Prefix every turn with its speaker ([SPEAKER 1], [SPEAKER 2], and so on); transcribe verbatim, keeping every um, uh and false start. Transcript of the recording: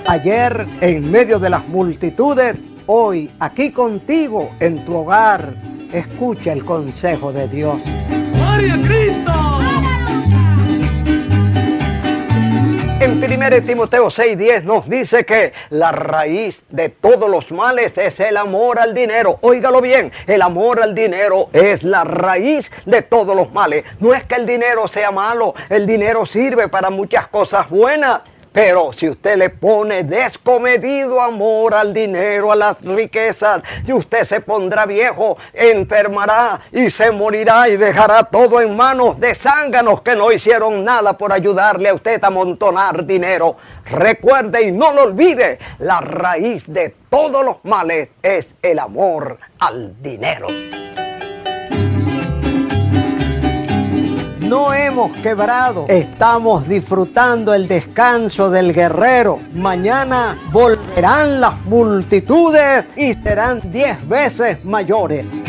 [SPEAKER 1] Ayer en medio de las multitudes, hoy aquí contigo en tu hogar. Escucha el consejo de Dios.
[SPEAKER 2] ¡Gloria a Cristo!
[SPEAKER 1] En primera Timoteo seis diez nos dice que la raíz de todos los males es el amor al dinero. Óigalo bien, el amor al dinero es la raíz de todos los males. No es que el dinero sea malo, el dinero sirve para muchas cosas buenas. Pero si usted le pone descomedido amor al dinero, a las riquezas, y usted se pondrá viejo, enfermará y se morirá y dejará todo en manos de zánganos que no hicieron nada por ayudarle a usted a amontonar dinero. Recuerde y no lo olvide, la raíz de todos los males es el amor al dinero. No hemos quebrado, estamos disfrutando el descanso del guerrero. Mañana volverán las multitudes y serán diez veces mayores.